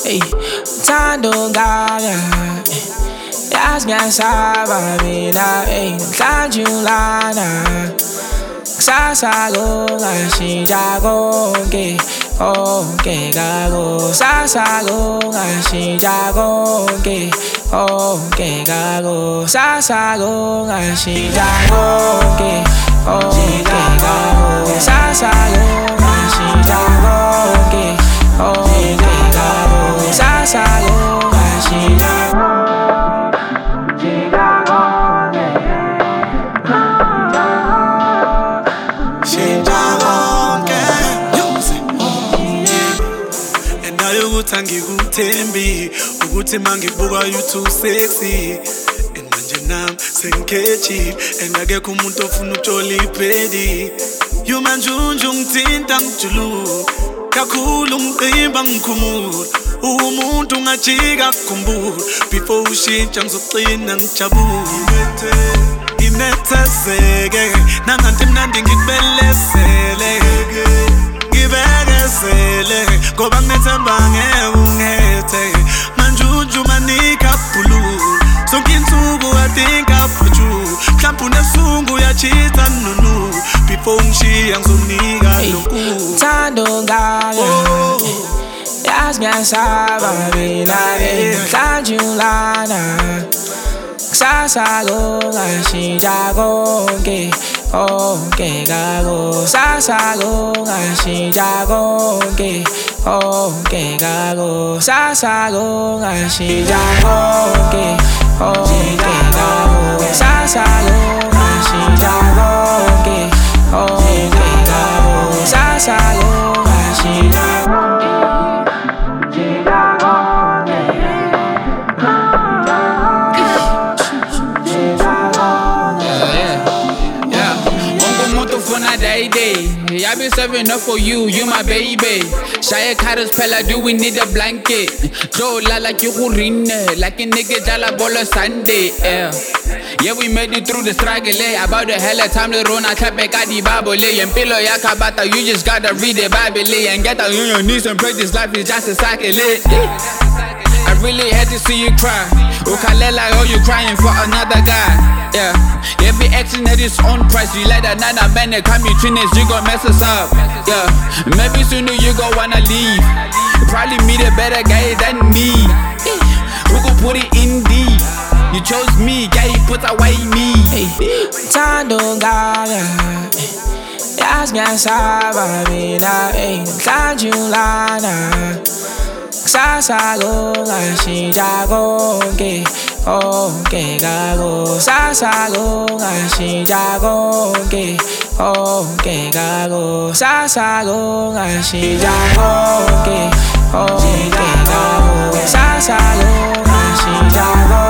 Hey, Tando Gaga. Yasnya saba mina, hey, Tanjulana. Sasa go, Ashinja go, okay, okay, gago. Sasa go, Ashinja go, okay, okay, gago. Sasa go, Ashinja go, okay, okay, gago. Sasa go, Ashinja go, okay, okay, gago. Sasa go, Ashinja go. Ngikuthembi ukuthi mangibuka you too sexy and manje nami sengikhethi and akekho umuntu ofuna ukuthola iphedi you manjunju ngithinta ngijulu kakhulu umqimba ngikhumula umuntu ngajika kukhumbula before ushintsha ngizoqina ngijabule inethezeke nanganti mnandi ngikubelesele ngibekezele ngoba ngithemba ngeke manjunju manika blue sonke insuku I think about you mhlawumbe unesungu uyachitha nunu before ngishiya ngizonika lokhu Tando Gaga Yasnya saba mina Tanjulana Sasa go Ashinja go okay okay gago Sasa go Ashinja go okay okay gago Sasa go Ashinja go okay okay gago Sasa go Ashinja go okay okay gago Sasa go Ashinja go I be serving up for you, you my baby. Shaya Karas Pella, do we need a blanket? Joe la like you rine, like a nigga jala bola Sunday. Yeah, we made it through the struggle. About the hell of time to run a tape kadi babole. And pillow yakabata, you just gotta read the Bible and get on your knees and pray. This life is just a cycle. I really had to see you cry. Ukalela, oh, you crying for another guy. Yeah, every action at its own price. You let another man come you finish, you gon' mess us up. Yeah, maybe sooner you gon' wanna leave. Probably meet a better guy than me. Who gon' put it in deep? You chose me, guy, you put away me. Tando Gaga Yasnya saba mina, Tanjulana Sasa go Ashinja go okay okay gago Sasa go Ashinja go okay okay gago Sasa go Ashinja go okay okay gago Sasa go Ashinja go